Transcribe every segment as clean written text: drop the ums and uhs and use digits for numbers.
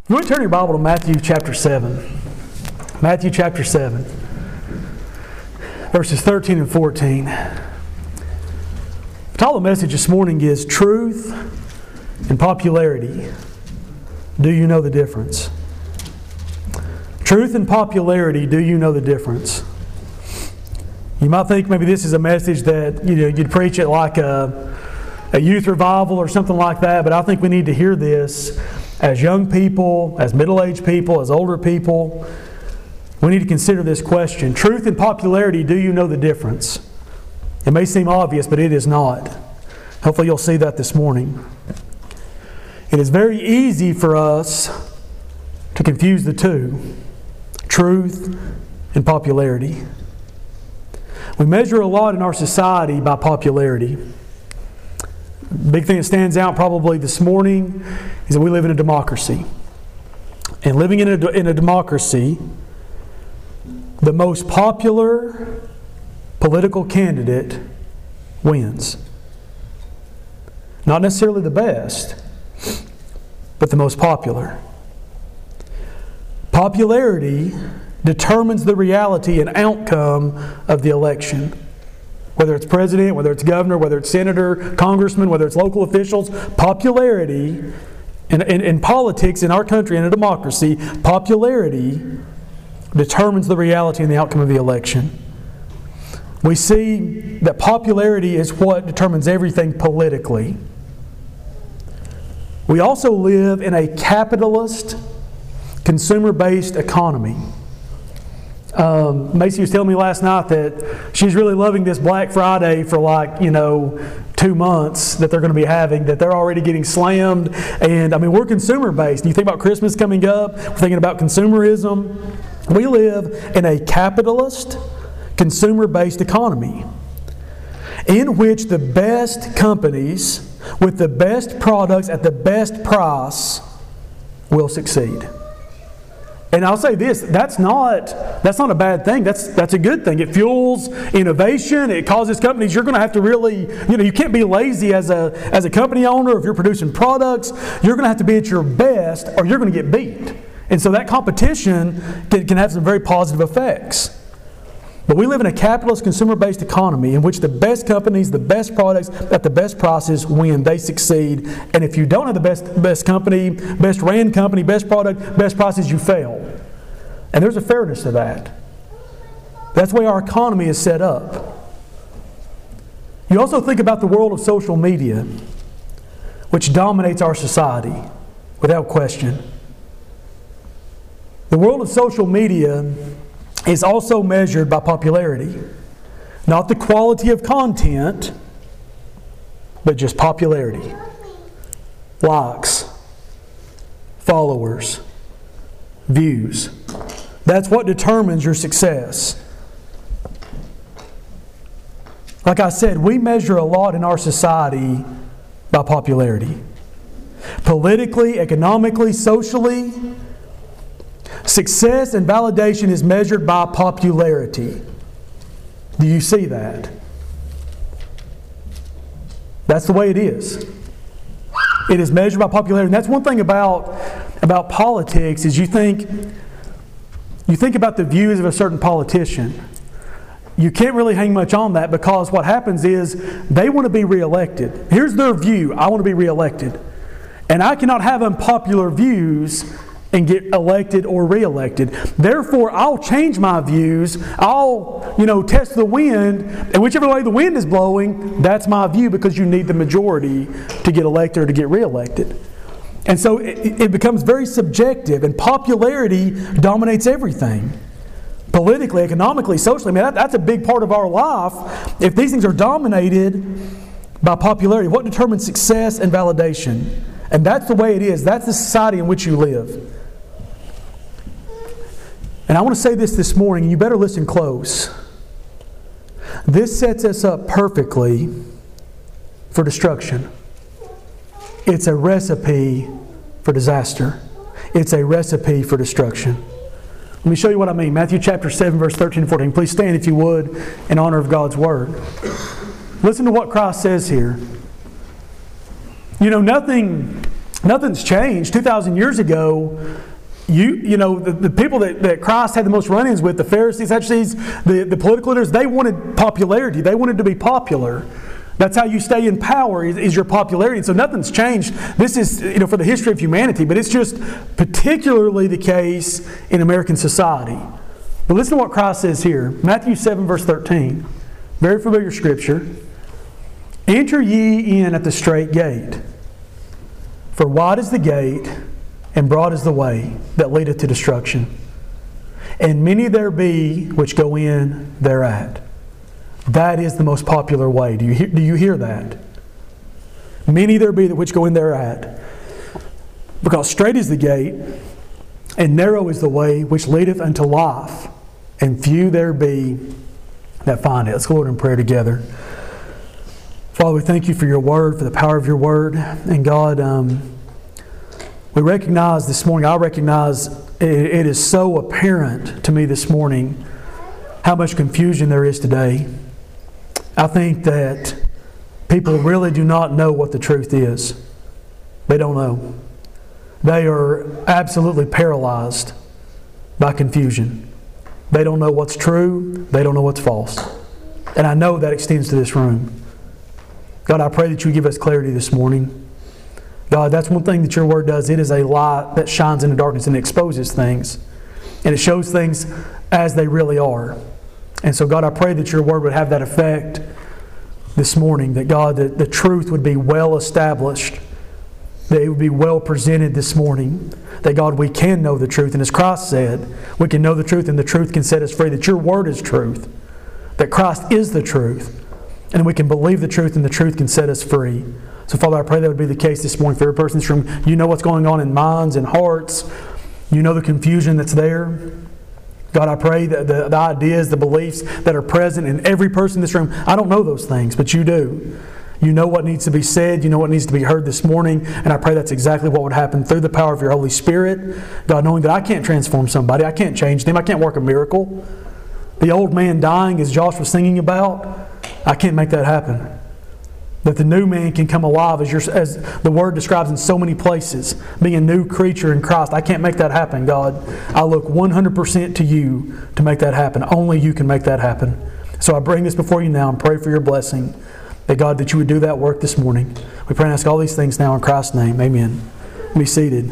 You want to turn your Bible to Matthew chapter 7. Matthew chapter 7. Verses 13 and 14. The title of the message this morning is Truth and Popularity. Do you know the difference? Truth and popularity, do you know the difference? You might think maybe this is a message that you'd preach it like a youth revival or something like that, but I think we need to hear this as young people, as middle-aged people, as older people. We need to consider this question. Truth and popularity, do you know the difference? It may seem obvious, but it is not. Hopefully you'll see that this morning. It is very easy for us to confuse the two, truth and popularity. We measure a lot in our society by popularity. Big thing that stands out probably this morning is that we live in a democracy. And living in a democracy, the most popular political candidate wins. Not necessarily the best, but the most popular. Popularity determines the reality and outcome of the election. Whether it's president, whether it's governor, whether it's senator, congressman, whether it's local officials, popularity in politics in our country, in a democracy, popularity determines the reality and the outcome of the election. We see that popularity is what determines everything politically. We also live in a capitalist, consumer-based economy. Macy was telling me last night that she's really loving this Black Friday for 2 months that they're going to be having, that they're already getting slammed. And we're consumer based. You think about Christmas coming up, we're thinking about consumerism. We live in a capitalist, consumer based economy in which the best companies with the best products at the best price will succeed. And I'll say this, that's not a bad thing. That's a good thing. It fuels innovation. It causes companies, you're going to have to really, you can't be lazy as a company owner. If you're producing products, you're going to have to be at your best or you're going to get beat. And so that competition can have some very positive effects. But we live in a capitalist, consumer-based economy in which the best companies, the best products at the best prices win. They succeed. And if you don't have the best company, best ran company, best product, best prices, you fail. And there's a fairness to that. That's the way our economy is set up. You also think about the world of social media, which dominates our society, without question. The world of social media is also measured by popularity. Not the quality of content, but just popularity. Likes, followers, views. That's what determines your success. Like I said, we measure a lot in our society by popularity. Politically, economically, socially, success and validation is measured by popularity. Do you see that? That's the way it is. It is measured by popularity. And that's one thing about politics is you think about the views of a certain politician. You can't really hang much on that because what happens is they want to be reelected. Here's their view. I want to be reelected. And I cannot have unpopular views and get elected or reelected. Therefore, I'll change my views. I'll, test the wind. And whichever way the wind is blowing, that's my view because you need the majority to get elected or to get reelected. And so it becomes very subjective, and popularity dominates everything. Politically, economically, socially. That's a big part of our life. If these things are dominated by popularity, what determines success and validation? And that's the way it is. That's the society in which you live. And I want to say this morning, and you better listen close. This sets us up perfectly for destruction. It's a recipe for disaster. It's a recipe for destruction. Let me show you what I mean. Matthew chapter 7, verse 13 and 14. Please stand if you would in honor of God's Word. Listen to what Christ says here. Nothing Nothing's changed. 2,000 years ago, the people that Christ had the most run-ins with, the Pharisees, Sadducees, the political leaders, they wanted popularity. They wanted to be popular. That's how you stay in power, is your popularity. And so nothing's changed. This is, for the history of humanity, but it's just particularly the case in American society. But listen to what Christ says here. Matthew 7, verse 13. Very familiar scripture. Enter ye in at the strait gate. For wide is the gate, and broad is the way that leadeth to destruction. And many there be which go in thereat. That is the most popular way. Do you hear that? Many there be which go in thereat. Because straight is the gate, and narrow is the way which leadeth unto life, and few there be that find it. Let's go Lord in prayer together. Father, we thank you for your word, for the power of your word. And God, we recognize this morning, I recognize it is so apparent to me this morning how much confusion there is today. I think that people really do not know what the truth is. They don't know. They are absolutely paralyzed by confusion. They don't know what's true. They don't know what's false. And I know that extends to this room. God, I pray that you give us clarity this morning. God, that's one thing that your word does. It is a light that shines in the darkness and exposes things. And it shows things as they really are. And so, God, I pray that your word would have that effect this morning. That, God, that the truth would be well established. That it would be well presented this morning. That, God, we can know the truth. And as Christ said, we can know the truth and the truth can set us free. That your word is truth. That Christ is the truth. And we can believe the truth and the truth can set us free. So, Father, I pray that would be the case this morning for every person in this room. You know what's going on in minds and hearts. You know the confusion that's there. God, I pray that the ideas, the beliefs that are present in every person in this room, I don't know those things, but you do. You know what needs to be said. You know what needs to be heard this morning. And I pray that's exactly what would happen through the power of your Holy Spirit. God, knowing that I can't transform somebody. I can't change them. I can't work a miracle. The old man dying, as Josh was singing about, I can't make that happen. That the new man can come alive as the Word describes in so many places, being a new creature in Christ. I can't make that happen, God. I look 100% to you to make that happen. Only you can make that happen. So I bring this before you now and pray for your blessing. That, God, that you would do that work this morning. We pray and ask all these things now in Christ's name. Amen. Be seated.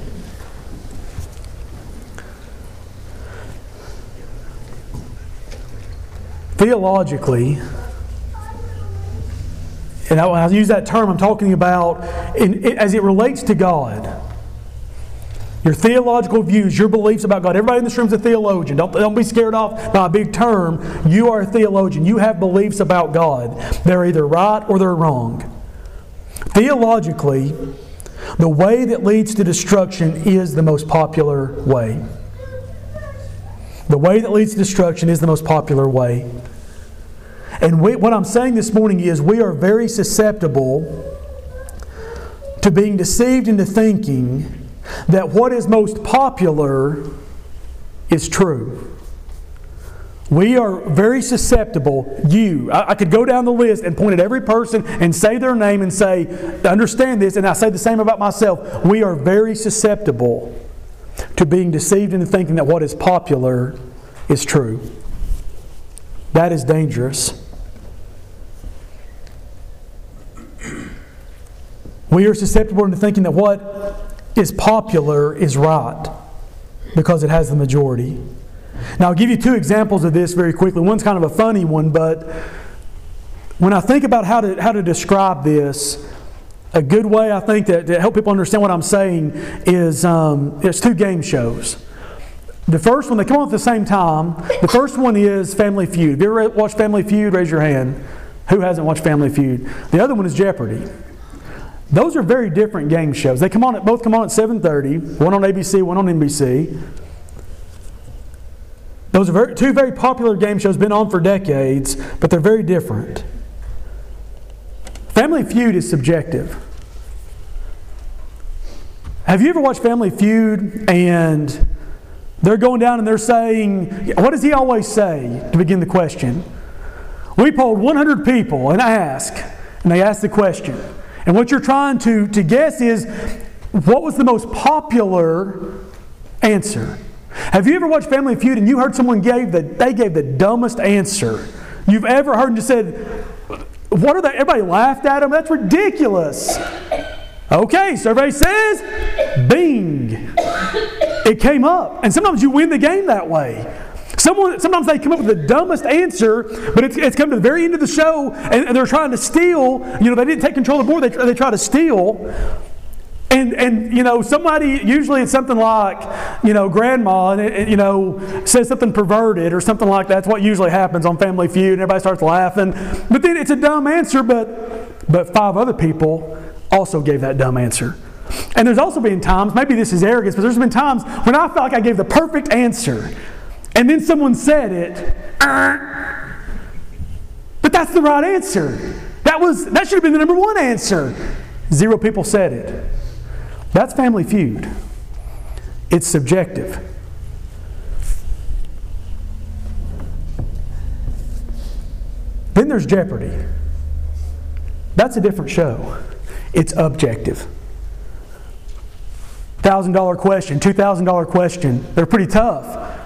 Theologically, and when I use that term, I'm talking about as it relates to God. Your theological views, your beliefs about God. Everybody in this room is a theologian. Don't be scared off by a big term. You are a theologian. You have beliefs about God. They're either right or they're wrong. Theologically, the way that leads to destruction is the most popular way. The way that leads to destruction is the most popular way. And what I'm saying this morning is we are very susceptible to being deceived into thinking that what is most popular is true. We are very susceptible. I could go down the list and point at every person and say their name and say, understand this, and I say the same about myself. We are very susceptible to being deceived into thinking that what is popular is true. That is dangerous. We are susceptible to thinking that what is popular is right because it has the majority. Now, I'll give you two examples of this very quickly. One's kind of a funny one, but when I think about how to describe this, a good way I think to help people understand what I'm saying is there's two game shows. The first one, they come on at the same time. The first one is Family Feud. Have you ever watched Family Feud? Raise your hand. Who hasn't watched Family Feud? The other one is Jeopardy. Those are very different game shows. They both come on at 7:30. One on ABC, one on NBC. Those are two very popular game shows, been on for decades, but they're very different. Family Feud is subjective. Have you ever watched Family Feud and they're going down and they're saying, what does he always say to begin the question? We polled 100 people and they ask the question. And what you're trying to guess is, what was the most popular answer? Have you ever watched Family Feud and you heard someone gave the dumbest answer you've ever heard and just said, what are they? Everybody laughed at them. That's ridiculous. Okay, survey says, bing. It came up. And sometimes you win the game that way. Sometimes they come up with the dumbest answer, but it's come to the very end of the show and they're trying to steal. They didn't take control of the board. They try to steal. And somebody, usually it's something like, grandma, and says something perverted or something like that. That's what usually happens on Family Feud, and everybody starts laughing. But then it's a dumb answer, but 5 other people also gave that dumb answer. And there's also been times, maybe this is arrogance, but there's been times when I felt like I gave the perfect answer. And then someone said it, but that's the right answer. That should have been the number 1 answer. 0 people said it. That's Family Feud. It's subjective. Then there's Jeopardy. That's a different show. It's objective. $1,000 question, $2,000 question. They're pretty tough.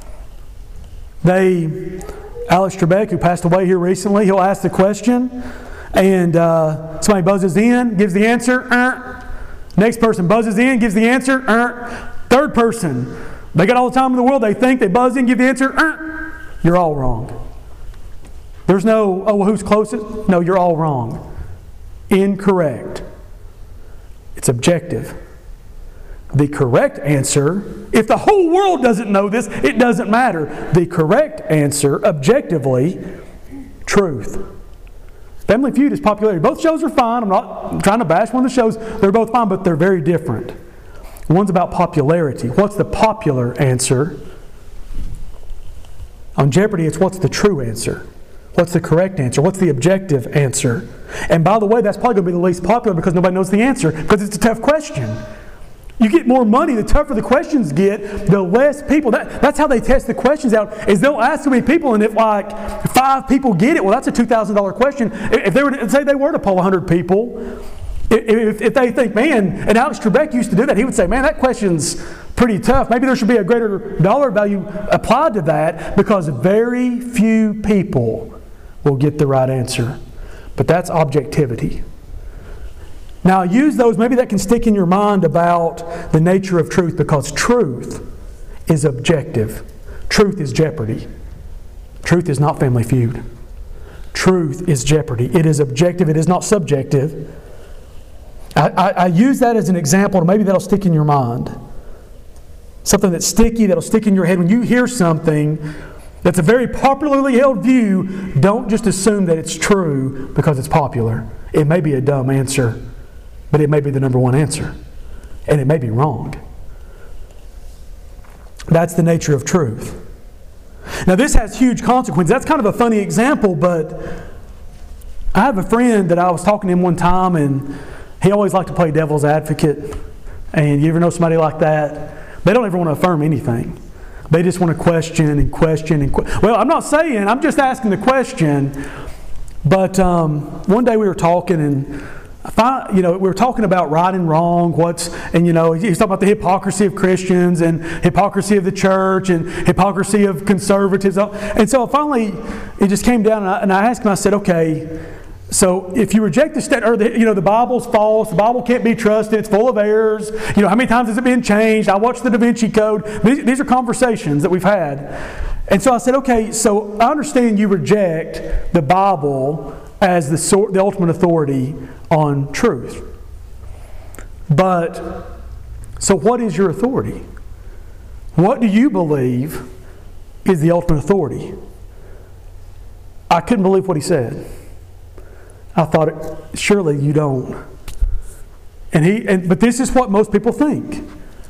Alex Trebek, who passed away here recently, he'll ask the question, and somebody buzzes in, gives the answer. Next person buzzes in, gives the answer. Third person, they got all the time in the world. They think, they buzz in, give the answer. You're all wrong. There's no, who's closest? No, you're all wrong. Incorrect. It's objective. The correct answer, if the whole world doesn't know this, it doesn't matter. The correct answer, objectively, truth. Family Feud is popularity. Both shows are fine. I'm not trying to bash one of the shows. They're both fine, but they're very different. One's about popularity. What's the popular answer? On Jeopardy, it's what's the true answer? What's the correct answer? What's the objective answer? And by the way, that's probably going to be the least popular because nobody knows the answer because it's a tough question. You get more money, the tougher the questions get, the less people. That's how they test the questions out, is they'll ask so many people, and if like 5 people get it, well, that's a $2,000 question. If they were to say they were to poll 100 people, if they think, man, and Alex Trebek used to do that, he would say, man, that question's pretty tough. Maybe there should be a greater dollar value applied to that because very few people will get the right answer. But that's objectivity. Now, use those, maybe that can stick in your mind about the nature of truth, because truth is objective. Truth is Jeopardy. Truth is not Family Feud. Truth is Jeopardy. It is objective, it is not subjective. I use that as an example, maybe that'll stick in your mind. Something that's sticky, that'll stick in your head. When you hear something that's a very popularly held view, don't just assume that it's true because it's popular. It may be a dumb answer, but it may be the number 1 answer. And it may be wrong. That's the nature of truth. Now this has huge consequences. That's kind of a funny example, but I have a friend that I was talking to him one time, and he always liked to play devil's advocate. And you ever know somebody like that? They don't ever want to affirm anything. They just want to question and question and question. Well, I'm not saying, I'm just asking the question. But one day we were talking, and we were talking about right and wrong, he's talking about the hypocrisy of Christians and hypocrisy of the church and hypocrisy of conservatives. And so finally, it just came down, and I asked him, I said, okay, so if you reject the Bible's false, the Bible can't be trusted, it's full of errors, how many times has it been changed? I watched the Da Vinci Code. These are conversations that we've had. And so I said, okay, so I understand you reject the Bible as the ultimate authority on truth. But, so what is your authority? What do you believe is the ultimate authority? I couldn't believe what he said. I thought, surely you don't. But this is what most people think.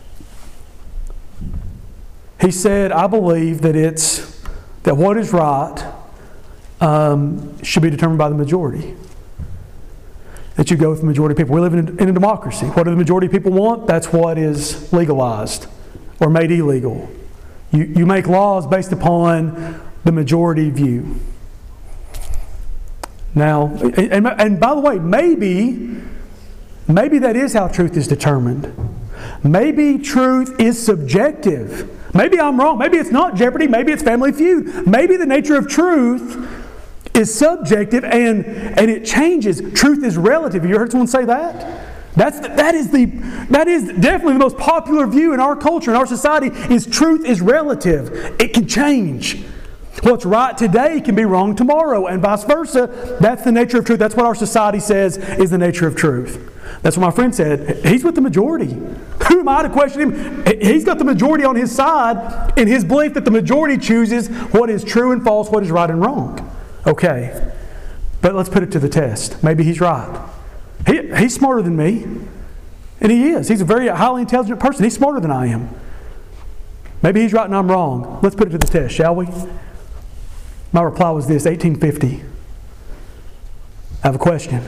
He said, I believe that what is right should be determined by the majority. That you go with the majority of people. We live in a democracy. What do the majority of people want? That's what is legalized or made illegal. You make laws based upon the majority view. Now, and by the way, maybe maybe that is how truth is determined. Maybe truth is subjective. Maybe I'm wrong. Maybe it's not Jeopardy. Maybe it's Family Feud. Maybe the nature of truth is subjective and it changes. Truth is relative. Have you heard someone say that? That is definitely the most popular view in our culture, in our society, is truth is relative. It can change. What's right today can be wrong tomorrow, and vice versa. That's the nature of truth. That's what our society says is the nature of truth. That's what my friend said. He's with the majority. Who am I to question him? He's got the majority on his side in his belief that the majority chooses what is true and false, what is right and wrong. Okay, but let's put it to the test. Maybe he's right. He's smarter than me. And he is. He's a very highly intelligent person. He's smarter than I am. Maybe he's right and I'm wrong. Let's put it to the test, shall we? My reply was this, 1850. I have a question.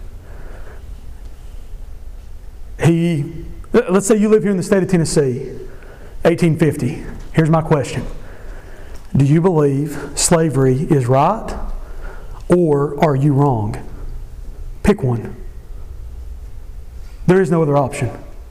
Let's say you live here in the state of Tennessee, 1850. Here's my question. Do you believe slavery is right, or are you wrong? Pick one. There is no other option.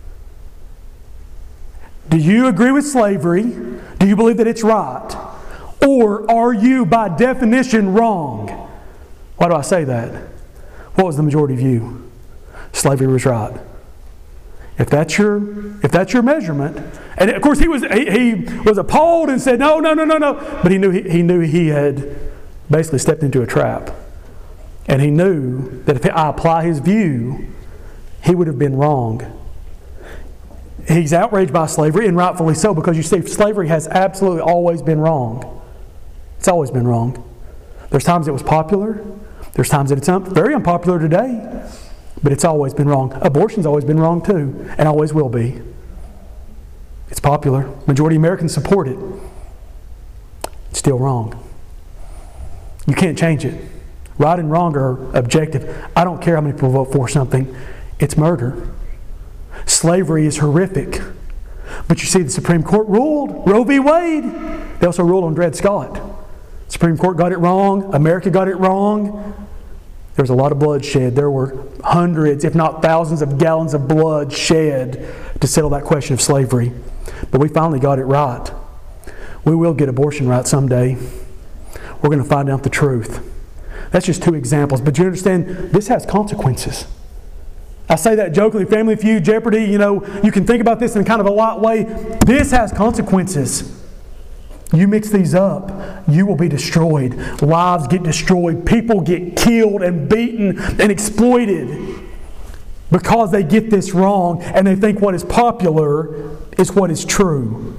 Do you agree with slavery? Do you believe that it's right? Or are you, by definition, wrong? Why do I say that? What was the majority view? Slavery was right. If that's your measurement, and of course he was appalled and said no, but he knew he had basically stepped into a trap, and he knew that if I apply his view, he would have been wrong. He's outraged by slavery, and rightfully so, because you see, slavery has absolutely always been wrong. It's always been wrong. There's times it was popular. There's times that it's very unpopular today. But it's always been wrong. Abortion's always been wrong too, and always will be. It's popular. Majority of Americans support it. It's still wrong. You can't change it. Right and wrong are objective. I don't care how many people vote for something. It's murder. Slavery is horrific. But you see, the Supreme Court ruled. Roe v. Wade. They also ruled on Dred Scott. Supreme Court got it wrong. America got it wrong. There was a lot of blood shed. There were hundreds, if not thousands of gallons of blood shed to settle that question of slavery. But we finally got it right. We will get abortion right someday. We're going to find out the truth. That's just two examples. But you understand, this has consequences. I say that jokingly, Family Feud, Jeopardy, you can think about this in kind of a light way. This has consequences. You mix these up, you will be destroyed. Lives get destroyed. People get killed and beaten and exploited because they get this wrong and they think what is popular is what is true.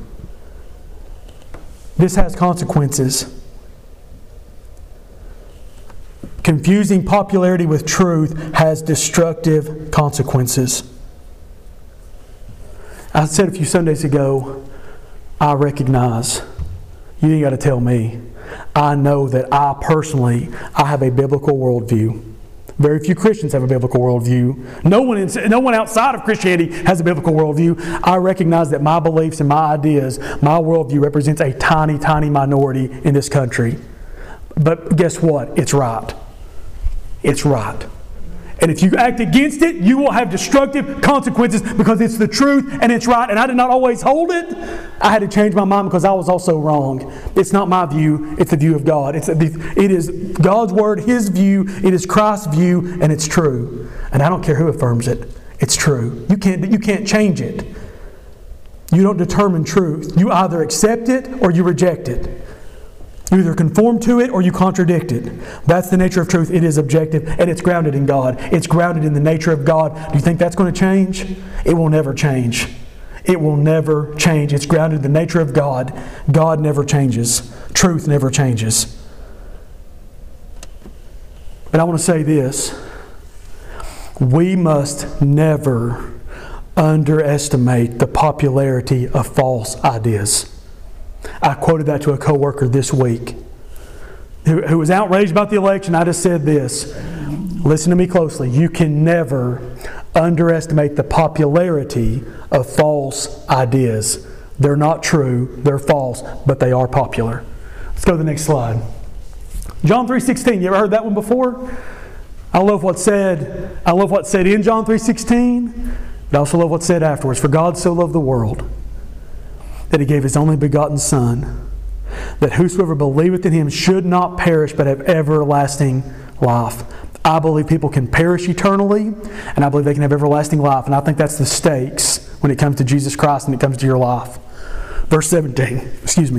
This has consequences. Confusing popularity with truth has destructive consequences. I said a few Sundays ago, I recognize. You ain't got to tell me. I know that I have a biblical worldview. Very few Christians have a biblical worldview. No one outside of Christianity has a biblical worldview. I recognize that my beliefs and my ideas, my worldview represents a tiny, tiny minority in this country. But guess what? It's right. It's right. And if you act against it, you will have destructive consequences because it's the truth and it's right. And I did not always hold it. I had to change my mind because I was also wrong. It's not my view, it's the view of God. It is God's Word, His view, it is Christ's view, and it's true. And I don't care who affirms it. It's true. You can't change it. You don't determine truth. You either accept it or you reject it. You either conform to it or you contradict it. That's the nature of truth. It is objective and it's grounded in God. It's grounded in the nature of God. Do you think that's going to change? It will never change. It will never change. It's grounded in the nature of God. God never changes. Truth never changes. But I want to say this. We must never underestimate the popularity of false ideas. I quoted that to a coworker this week who was outraged about the election. I just said this. Listen to me closely. You can never underestimate the popularity of false ideas. They're not true, they're false, but they are popular. Let's go to the next slide. John 3:16. You ever heard that one before? I love what's said in John 3:16, but I also love what's said afterwards. For God so loved the world that He gave His only begotten Son, that whosoever believeth in Him should not perish but have everlasting life. I believe people can perish eternally, and I believe they can have everlasting life. And I think that's the stakes when it comes to Jesus Christ and it comes to your life. Verse 17,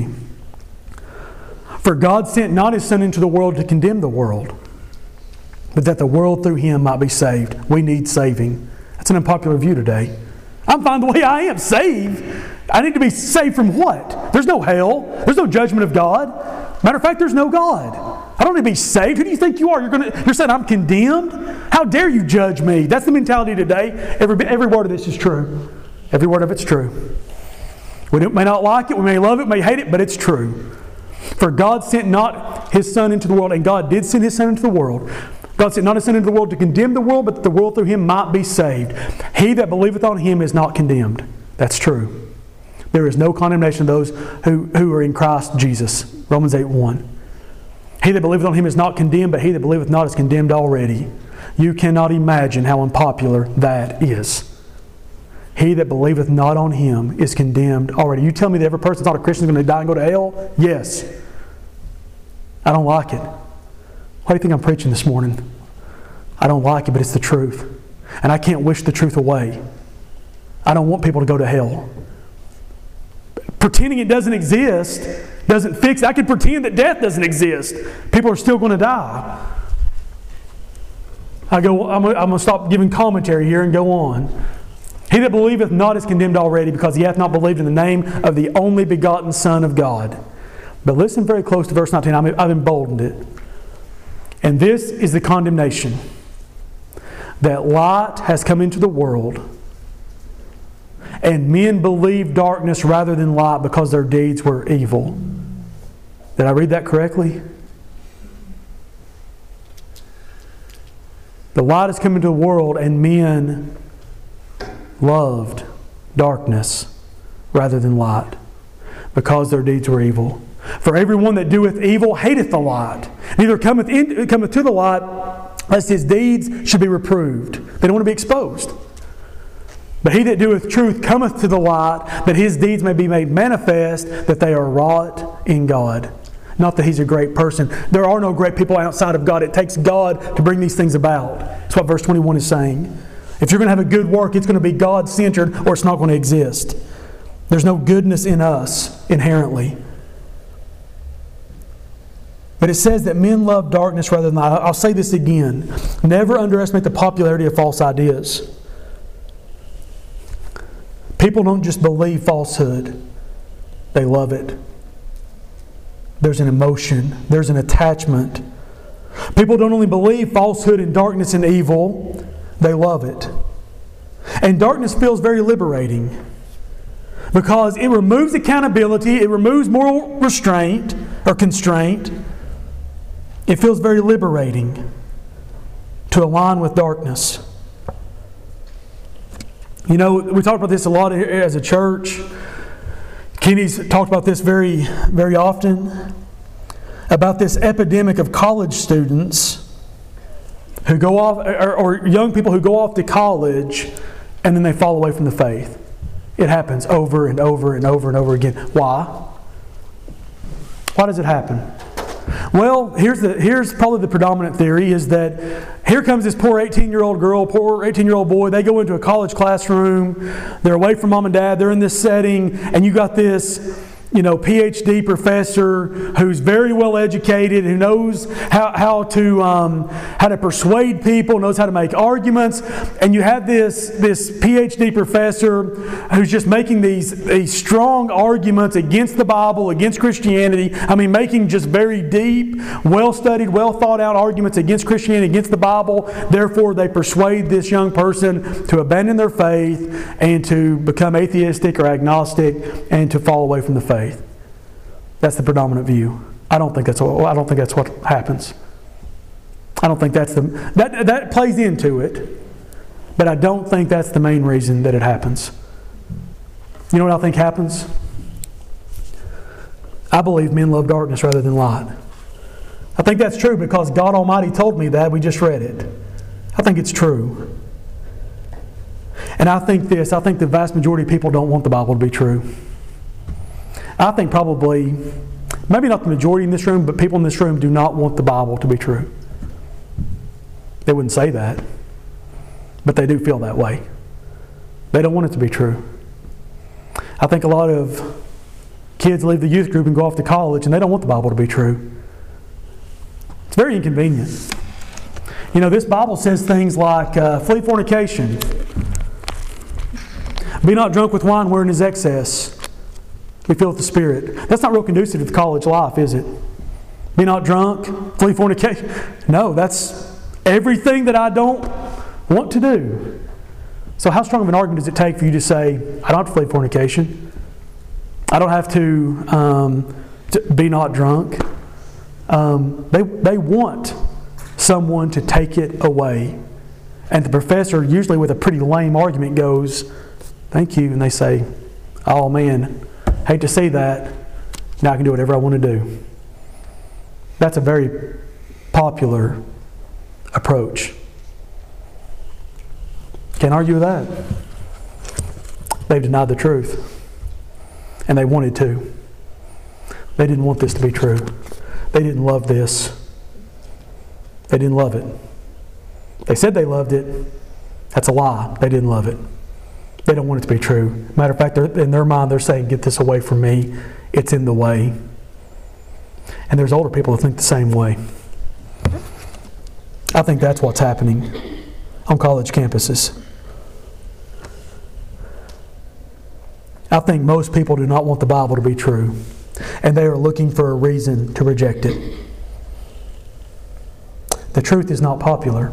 For God sent not His Son into the world to condemn the world, but that the world through Him might be saved. We need saving. That's an unpopular view today. I'm fine the way I am. Saved? I need to be saved from what? There's no hell. There's no judgment of God. Matter of fact, there's no God. I don't need to be saved. Who do you think you are? You're saying I'm condemned? How dare you judge me? That's the mentality today. Every word of this is true. Every word of it's true. We may not like it, we may love it, may hate it, but it's true. For God sent not His Son into the world, and God did send His Son into the world. God sent not His Son into the world to condemn the world, but that the world through Him might be saved. He that believeth on Him is not condemned. That's true. There is no condemnation of those who are in Christ Jesus. Romans 8:1. He that believeth on Him is not condemned, but he that believeth not is condemned already. You cannot imagine how unpopular that is. He that believeth not on Him is condemned already. You tell me that every person that's not a Christian is going to die and go to hell? Yes. I don't like it. Why do you think I'm preaching this morning? I don't like it, but it's the truth. And I can't wish the truth away. I don't want people to go to hell. Pretending it doesn't exist doesn't fix it. I can pretend that death doesn't exist. People are still going to die. I'm going to stop giving commentary here and go on. He that believeth not is condemned already, because he hath not believed in the name of the only begotten Son of God. But listen very close to verse 19. I've emboldened it. And this is the condemnation, that light has come into the world, and men believe darkness rather than light because their deeds were evil. Did I read that correctly? The light has come into the world, and men loved darkness rather than light because their deeds were evil. For everyone that doeth evil hateth the light, neither cometh to the light, lest his deeds should be reproved. They don't want to be exposed. But he that doeth truth cometh to the light, that his deeds may be made manifest, that they are wrought in God. Not that he's a great person. There are no great people outside of God. It takes God to bring these things about. That's what verse 21 is saying. If you're going to have a good work, it's going to be God-centered, or it's not going to exist. There's no goodness in us inherently. But it says that men love darkness rather than light. I'll say this again. Never underestimate the popularity of false ideas. People don't just believe falsehood. They love it. There's an emotion. There's an attachment. People don't only believe falsehood and darkness and evil. They love it. And darkness feels very liberating, because it removes accountability. It removes moral restraint or constraint. It feels very liberating to align with darkness. You know, we talk about this a lot as a church. Kenny's talked about this very, very often, about this epidemic of college students who go off, or young people who go off to college and then they fall away from the faith. It happens over and over and over and over again. Why? Why does it happen? Well, here's probably the predominant theory, is that here comes this poor 18-year-old girl, poor 18-year-old boy. They go into a college classroom. They're away from mom and dad. They're in this setting, and you got this, PhD professor who's very well educated, who knows how to persuade people, knows how to make arguments, and you have this PhD professor who's just making these strong arguments against the Bible, against Christianity. I mean, making just very deep, well-studied, well-thought-out arguments against Christianity, against the Bible. Therefore, they persuade this young person to abandon their faith and to become atheistic or agnostic and to fall away from the faith. That's the predominant view. I don't think that's what happens. I don't think that plays into it, but I don't think that's the main reason that it happens. You know what I think happens? I believe men love darkness rather than light. I think that's true because God Almighty told me that. We just read it. I think it's true. And I think the vast majority of people don't want the Bible to be true. I think probably, maybe not the majority in this room, but people in this room do not want the Bible to be true. They wouldn't say that, but they do feel that way. They don't want it to be true. I think a lot of kids leave the youth group and go off to college, and they don't want the Bible to be true. It's very inconvenient. You know, this Bible says things like, flee fornication. Be not drunk with wine wherein is excess. Be filled with the Spirit. That's not real conducive to the college life, is it? Be not drunk, flee fornication. No, that's everything that I don't want to do. So how strong of an argument does it take for you to say, I don't have to flee fornication. I don't have to be not drunk. They want someone to take it away. And the professor, usually with a pretty lame argument, goes, thank you. And they say, oh man, hate to see that. Now I can do whatever I want to do. That's a very popular approach. Can't argue with that. They've denied the truth. And they wanted to. They didn't want this to be true. They didn't love this. They didn't love it. They said they loved it. That's a lie. They didn't love it. They don't want it to be true. Matter of fact, in their mind, they're saying, get this away from me. It's in the way. And there's older people that think the same way. I think that's what's happening on college campuses. I think most people do not want the Bible to be true, and they are looking for a reason to reject it. The truth is not popular.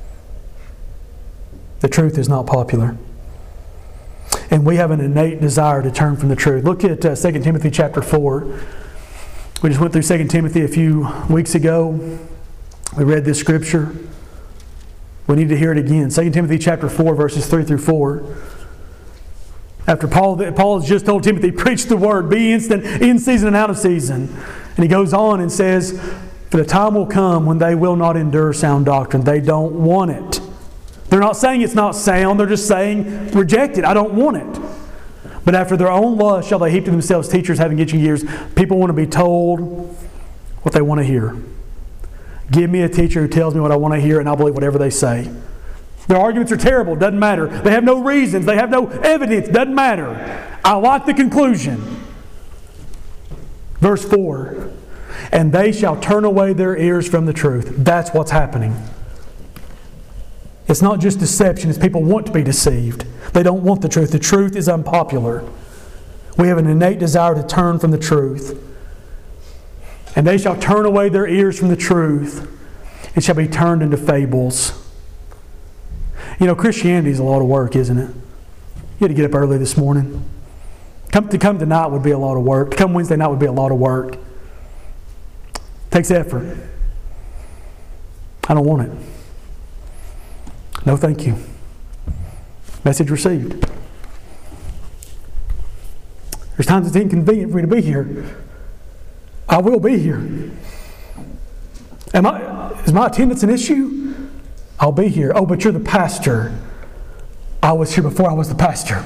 The truth is not popular. And we have an innate desire to turn from the truth. Look at 2 Timothy chapter 4. We just went through 2 Timothy a few weeks ago. We read this scripture. We need to hear it again. 2 Timothy chapter 4, verses 3 through 4. After Paul has just told Timothy, preach the word, be instant, in season and out of season. And he goes on and says, for the time will come when they will not endure sound doctrine. They don't want it. They're not saying it's not sound. They're just saying, reject it. I don't want it. But after their own lust shall they heap to themselves teachers having itching ears. People want to be told what they want to hear. Give me a teacher who tells me what I want to hear, and I'll believe whatever they say. Their arguments are terrible. Doesn't matter. They have no reasons. They have no evidence. Doesn't matter. I like the conclusion. Verse 4. And they shall turn away their ears from the truth. That's what's happening. It's not just deception. It's people want to be deceived. They don't want the truth. The truth is unpopular. We have an innate desire to turn from the truth. And they shall turn away their ears from the truth. It shall be turned into fables. You know, Christianity is a lot of work, isn't it? You had to get up early this morning. To come tonight would be a lot of work. To come Wednesday night would be a lot of work. It takes effort. I don't want it. No, thank you. Message received. There's times it's inconvenient for me to be here. I will be here. Is my attendance an issue? I'll be here. Oh, but you're the pastor. I was here before I was the pastor.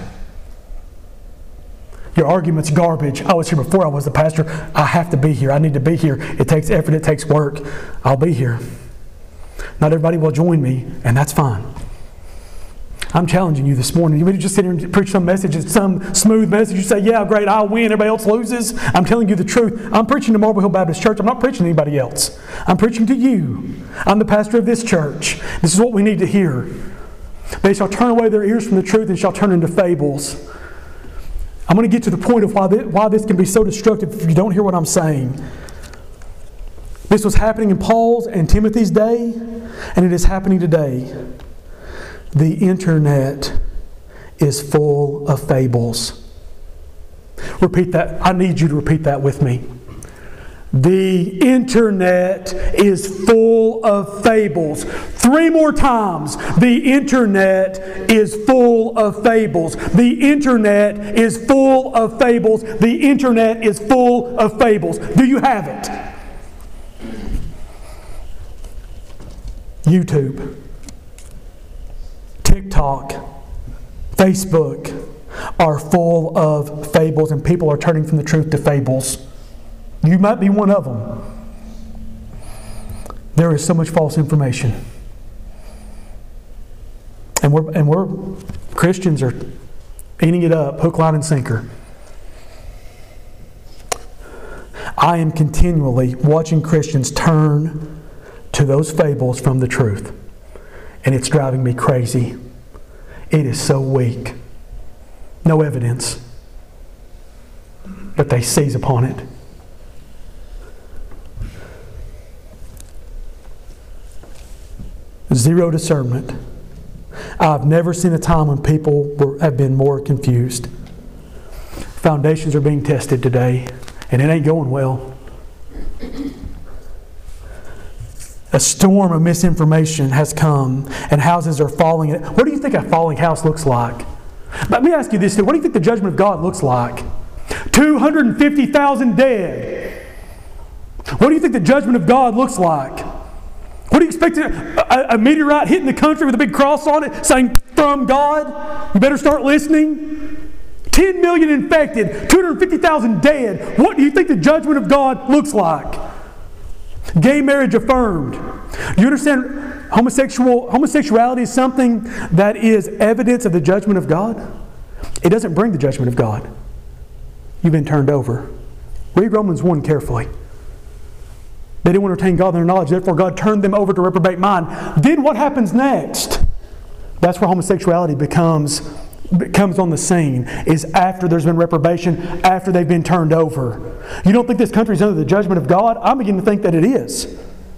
Your argument's garbage. I was here before I was the pastor. I have to be here. I need to be here. It takes effort. It takes work. I'll be here. Not everybody will join me, and that's fine. I'm challenging you this morning. You may just sit here and preach some message, some smooth message. You say, yeah, great, I'll win. Everybody else loses. I'm telling you the truth. I'm preaching to Marble Hill Baptist Church. I'm not preaching to anybody else. I'm preaching to you. I'm the pastor of this church. This is what we need to hear. They shall turn away their ears from the truth and shall turn into fables. I'm going to get to the point of why this can be so destructive if you don't hear what I'm saying. This was happening in Paul's and Timothy's day, and it is happening today. The internet is full of fables. Repeat that. I need you to repeat that with me. The internet is full of fables. 3 more times. The internet is full of fables. The internet is full of fables. The internet is full of fables. Do you have it? YouTube. TikTok, Facebook are full of fables, and people are turning from the truth to fables. You might be one of them. There is so much false information. And we're Christians are eating it up, hook, line, and sinker. I am continually watching Christians turn to those fables from the truth. And it's driving me crazy. It is so weak. No evidence. But they seize upon it. Zero discernment. I've never seen a time when people have been more confused. Foundations are being tested today, and it ain't going well. A storm of misinformation has come, and houses are falling. What do you think a falling house looks like? Let me ask you this, too. What do you think the judgment of God looks like? 250,000 dead. What do you think the judgment of God looks like? What do you expect? A meteorite hitting the country with a big cross on it saying, "From God"? You better start listening. 10 million infected, 250,000 dead. What do you think the judgment of God looks like? Gay marriage affirmed. Do you understand? Homosexuality is something that is evidence of the judgment of God. It doesn't bring the judgment of God. You've been turned over. Read Romans 1 carefully. They didn't entertain God in their knowledge, therefore God turned them over to reprobate mind. Then what happens next? That's where homosexuality becomes on the scene, is after there's been reprobation, after they've been turned over. You don't think this country is under the judgment of God? I'm beginning to think that it is.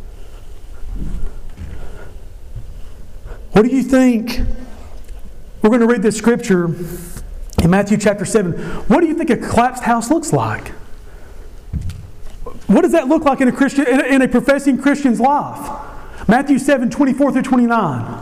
What do you think? We're going to read this scripture in Matthew chapter 7. What do you think a collapsed house looks like? What does that look like in a professing Christian's life? Matthew 7, 24 through 29.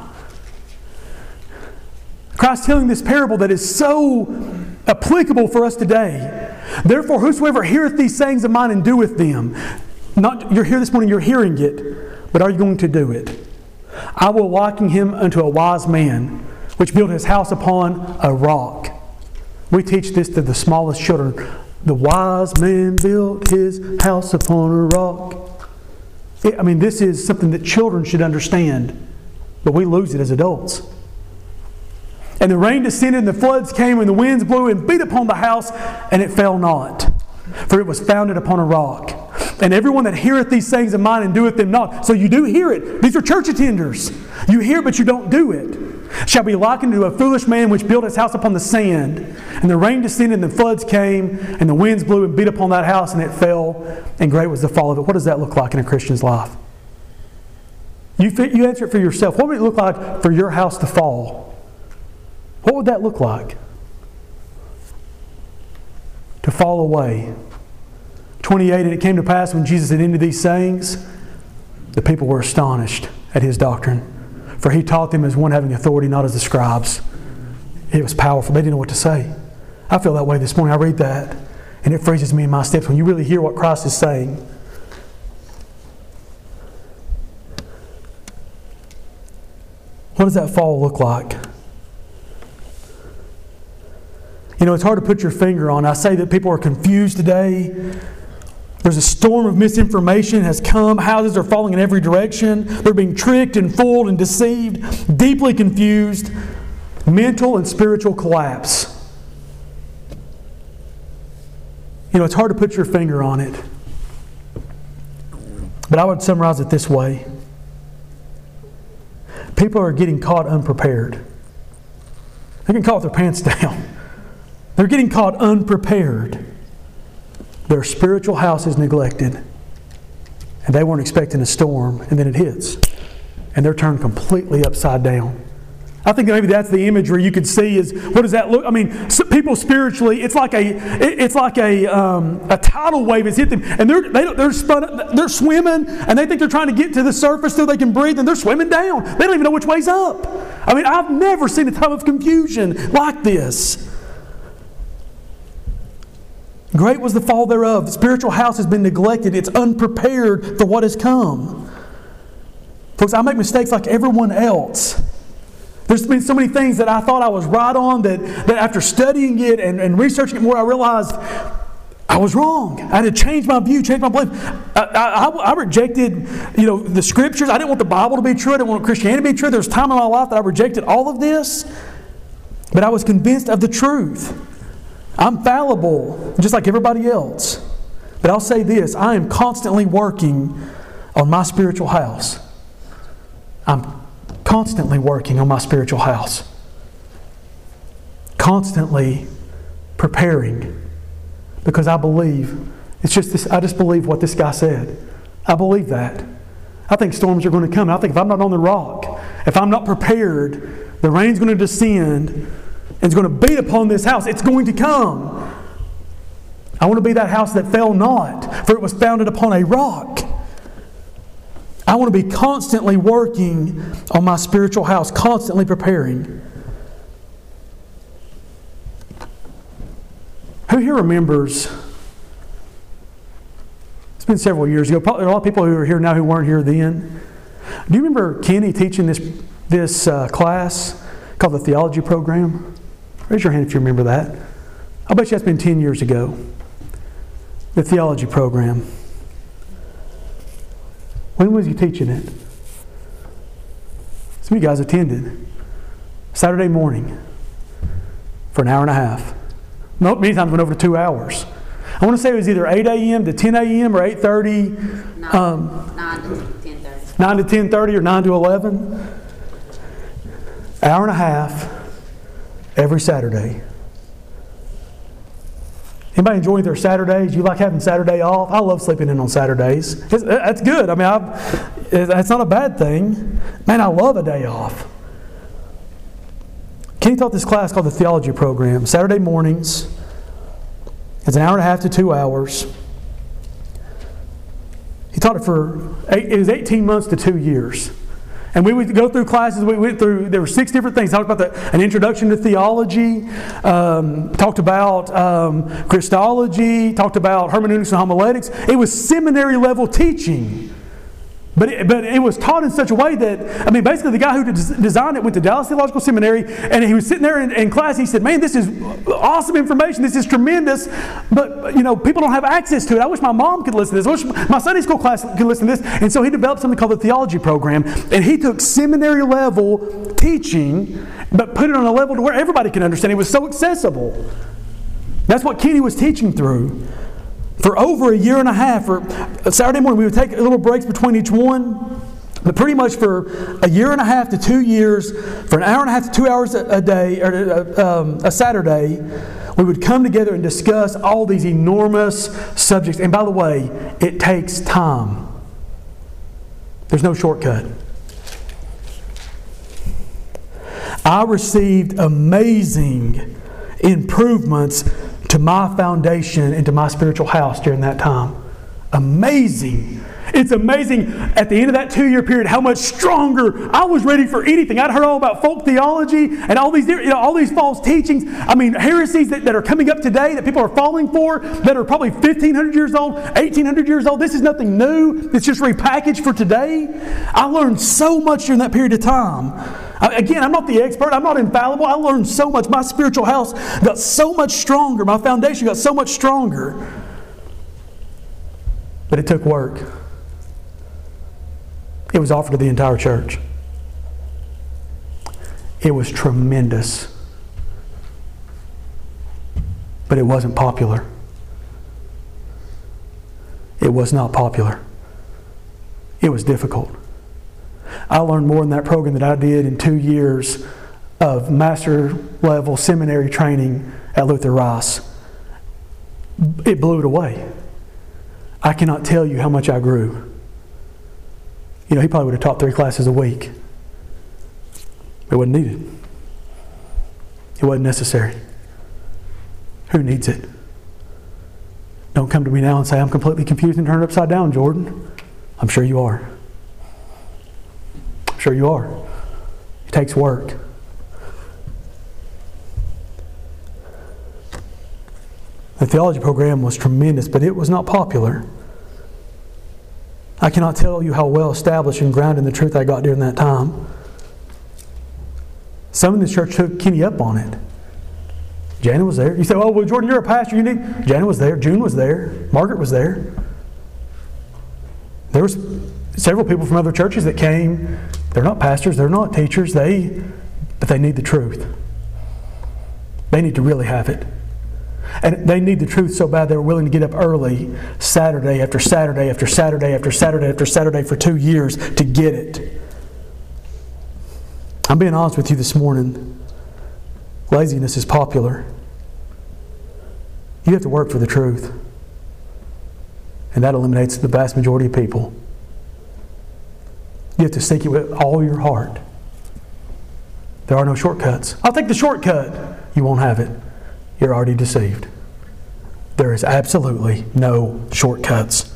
Christ telling this parable that is so applicable for us today. Therefore, whosoever heareth these sayings of mine and doeth them. You're here this morning, you're hearing it, but are you going to do it? I will liken him unto a wise man, which built his house upon a rock. We teach this to the smallest children. The wise man built his house upon a rock. This is something that children should understand, but we lose it as adults. And the rain descended, and the floods came, and the winds blew and beat upon the house, and it fell not, for it was founded upon a rock. And everyone that heareth these sayings of mine and doeth them not. So you do hear it. These are church attenders. You hear, but you don't do it. Shall be likened to a foolish man which built his house upon the sand. And the rain descended, and the floods came, and the winds blew and beat upon that house, and it fell, and great was the fall of it. What does that look like in a Christian's life? You answer it for yourself. What would it look like for your house to fall? What would that look like? To fall away. 28, and it came to pass when Jesus had ended these sayings, the people were astonished at his doctrine. For he taught them as one having authority, not as the scribes. It was powerful. They didn't know what to say. I feel that way this morning. I read that, and it freezes me in my steps when you really hear what Christ is saying. What does that fall look like? It's hard to put your finger on. I say that people are confused today. There's a storm of misinformation has come. Houses are falling in every direction. They're being tricked and fooled and deceived, deeply confused. Mental and spiritual collapse. It's hard to put your finger on it. But I would summarize it this way. People are getting caught unprepared. They're getting caught with their pants down. They're getting caught unprepared. Their spiritual house is neglected. And they weren't expecting a storm, and then it hits. And they're turned completely upside down. I think maybe that's the imagery you could see is, what does that look? People spiritually, it's like a tidal wave has hit them, and they're swimming, and they think they're trying to get to the surface so they can breathe, and they're swimming down. They don't even know which way's up. I've never seen a time of confusion like this. Great was the fall thereof. The spiritual house has been neglected. It's unprepared for what has come. Folks, I make mistakes like everyone else. There's been so many things that I thought I was right on that after studying it and researching it more, I realized I was wrong. I had to change my view, change my belief. I rejected, the Scriptures. I didn't want the Bible to be true. I didn't want Christianity to be true. There was a time in my life that I rejected all of this, but I was convinced of the truth. I'm fallible, just like everybody else. But I'll say this, I am constantly working on my spiritual house. I'm constantly working on my spiritual house. Constantly preparing. Because I believe, I just believe what this guy said. I believe that. I think storms are going to come. I think if I'm not on the rock, if I'm not prepared, the rain's going to descend and it's going to beat upon this house. It's going to come. I want to be that house that fell not, for it was founded upon a rock. I want to be constantly working on my spiritual house, constantly preparing. Who here remembers, it's been several years ago, probably a lot of people who are here now who weren't here then. Do you remember Kenny teaching this class called the theology program? Raise your hand if you remember that. I'll bet you that's been 10 years ago. The theology program. When was he teaching it? Some of you guys attended. Saturday morning for an hour and a half. Many times went over to 2 hours. I want to say it was either 8 a.m. to 10 a.m. or 8:30. 9 to 10:30. 9 to 10:30 or 9 to 11. Hour and a half every Saturday. Anybody enjoy their Saturdays? You like having Saturday off? I love sleeping in on Saturdays. That's good. I mean, that's not a bad thing. Man, I love a day off. Kenny taught this class called the theology program. Saturday mornings. It's an hour and a half to 2 hours. He taught it was 18 months to 2 years. And we would go through classes. We went through, there were 6 different things. Talked about an introduction to theology, talked about Christology, talked about hermeneutics and homiletics. It was seminary level teaching. But it was taught in such a way that, basically the guy who designed it went to Dallas Theological Seminary, and he was sitting there in class. He said, man, this is awesome information. This is tremendous. But, people don't have access to it. I wish my mom could listen to this. I wish my Sunday school class could listen to this. And so he developed something called the theology program. And he took seminary level teaching, but put it on a level to where everybody can understand. It was so accessible. That's what Kenny was teaching through. For over a year and a half, for Saturday morning, we would take little breaks between each one. But pretty much for a year and a half to 2 years, for an hour and a half to 2 hours a day, or a Saturday, we would come together and discuss all these enormous subjects. And by the way, it takes time. There's no shortcut. I received amazing improvements to my foundation and to my spiritual house during that time. Amazing. It's amazing at the end of that 2-year period how much stronger I was ready for anything. I'd heard all about folk theology and all these false teachings. Heresies that are coming up today that people are falling for, that are probably 1,500 years old, 1,800 years old. This is nothing new. It's just repackaged for today. I learned so much during that period of time. Again, I'm not the expert. I'm not infallible. I learned so much. My spiritual house got so much stronger. My foundation got so much stronger. But it took work. It was offered to the entire church. It was tremendous. But it wasn't popular. It was not popular. It was difficult. I learned more in that program than I did in 2 years of master level seminary training at Luther Rice. It blew it away. I cannot tell you how much I grew. He probably would have taught 3 classes a week. It wasn't needed. It wasn't necessary. Who needs it? Don't come to me now and say, I'm completely confused and turned upside down, Jordan. I'm sure you are. I'm sure you are. It takes work. The theology program was tremendous, but it was not popular. I cannot tell you how well established and grounded in the truth I got during that time. Some in this church took Kenny up on it. Janet was there. You say, oh, well, Jordan, you're a pastor. Janet was there. June was there. Margaret was there. There was several people from other churches that came. They're not pastors. They're not teachers. But they need the truth. They need to really have it. And they need the truth so bad they were willing to get up early Saturday after Saturday after Saturday after Saturday after Saturday for 2 years to get it. I'm being honest with you this morning. Laziness is popular. You have to work for the truth. And that eliminates the vast majority of people. You have to seek it with all your heart. There are no shortcuts. I'll take the shortcut. You won't have it. You're already deceived. There is absolutely no shortcuts.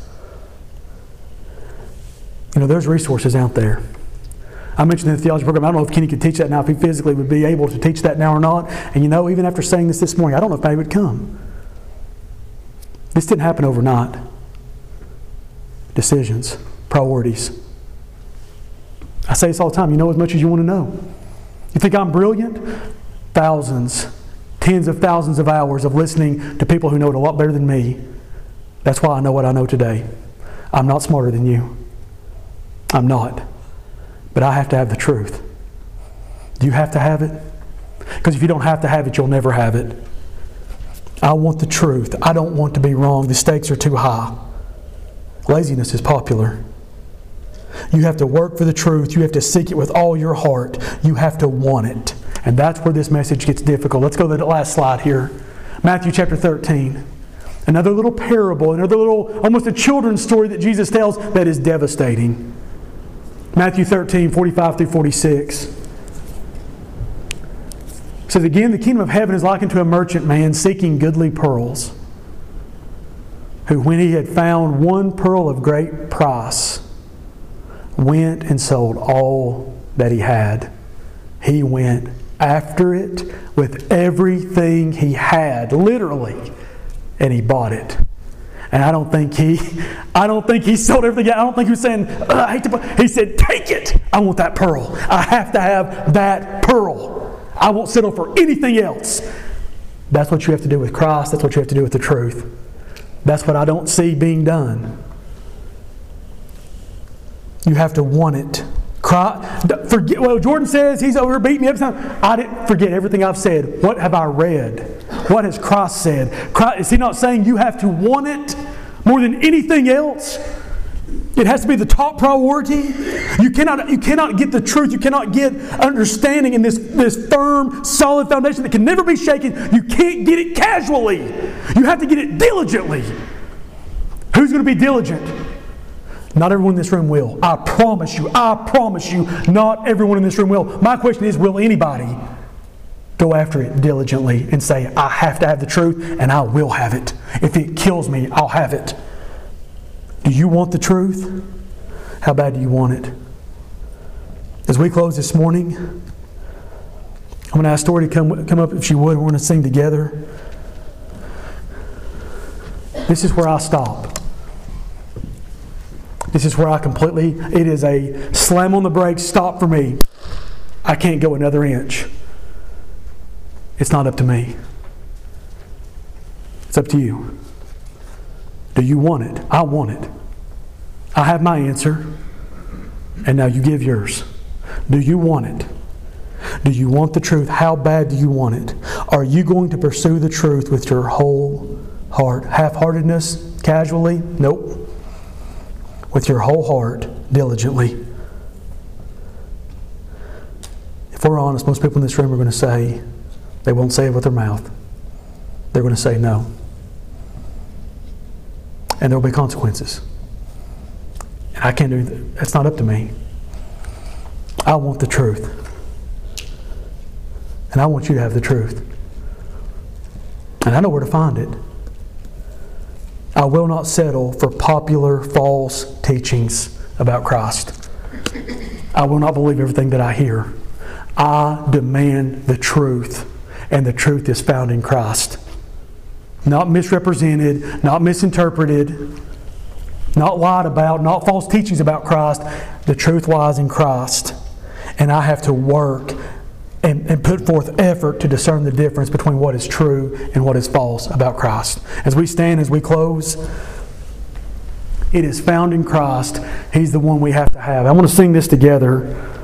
There's resources out there. I mentioned in the theology program, I don't know if Kenny could teach that now, if he physically would be able to teach that now or not. And even after saying this morning, I don't know if he would come. This didn't happen overnight. Decisions, priorities. I say this all the time, you know as much as you want to know. You think I'm brilliant? Thousands, tens of thousands of hours of listening to people who know it a lot better than me. That's why I know what I know today. I'm not smarter than you. I'm not. But I have to have the truth. Do you have to have it? Because if you don't have to have it, you'll never have it. I want the truth. I don't want to be wrong. The stakes are too high. Laziness is popular. You have to work for the truth. You have to seek it with all your heart. You have to want it. And that's where this message gets difficult. Let's go to the last slide here. Matthew chapter 13. Another little parable, another little, almost a children's story that Jesus tells that is devastating. Matthew 13, 45 through 46. It says, again, the kingdom of heaven is likened to a merchant man seeking goodly pearls, who, when he had found one pearl of great price, went and sold all that he had. He went after it with everything he had, literally, and he bought it. And I don't think he sold everything. I don't think he was saying, I hate to buy. He said, take it. I want that pearl. I have to have that pearl. I won't settle for anything else. That's what you have to do with Christ. That's what you have to do with the truth. That's what I don't see being done. You have to want it. Forget. Well, Jordan says he's over beating me every time. I didn't forget everything I've said. What have I read? What has Christ said? Is he not saying you have to want it more than anything else? It has to be the top priority. You cannot get the truth. You cannot get understanding in this firm, solid foundation that can never be shaken. You can't get it casually. You have to get it diligently. Who's going to be diligent? Not everyone in this room will. I promise you, not everyone in this room will. My question is, will anybody go after it diligently and say, I have to have the truth and I will have it. If it kills me, I'll have it. Do you want the truth? How bad do you want it? As we close this morning, I'm going to ask Tori to come up if she would. We're going to sing together. This is where I stop. This is where it is a slam on the brakes, stop for me. I can't go another inch. It's not up to me. It's up to you. Do you want it? I want it. I have my answer. And now you give yours. Do you want it? Do you want the truth? How bad do you want it? Are you going to pursue the truth with your whole heart? Half-heartedness? Casually? Nope. With your whole heart, diligently. If we're honest, most people in this room are going to say, they won't say it with their mouth. They're going to say no. And there will be consequences. And I can't do that. That's not up to me. I want the truth. And I want you to have the truth. And I know where to find it. I will not settle for popular, false teachings about Christ. I will not believe everything that I hear. I demand the truth, and the truth is found in Christ. Not misrepresented, not misinterpreted, not lied about, not false teachings about Christ. The truth lies in Christ. And I have to work and put forth effort to discern the difference between what is true and what is false about Christ. As we stand, as we close, it is found in Christ. He's the one we have to have. I want to sing this together.